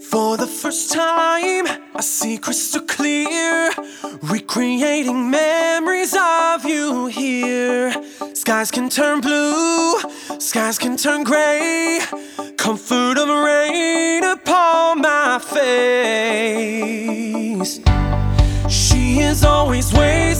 For the first time, I see crystal clear, recreating memories of you here. Skies can turn blue, skies can turn gray, comfort of rain upon my face. She is always waiting